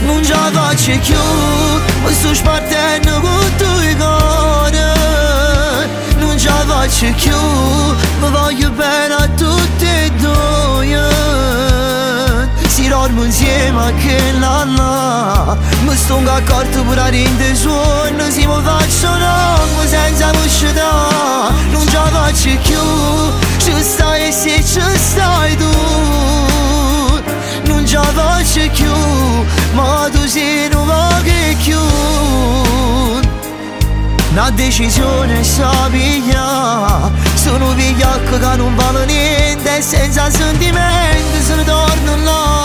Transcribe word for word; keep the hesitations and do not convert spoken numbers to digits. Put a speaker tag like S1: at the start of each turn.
S1: non ce la faccio più, mi sto spartendo con due cuore. Non ce la faccio più, mi voglio bene a tutti e due. Si dormo insieme a che là là, mi sto accorto pure a rinde suono. Si mi faccio nomo senza uscita, non ce la faccio più, ci stai se ci stai tu. Non ce la faccio più, ma tu sei un po' che più. Una decisione sa piglia, sono vigliacco che non vale niente, senza sentimenti se ne torno là.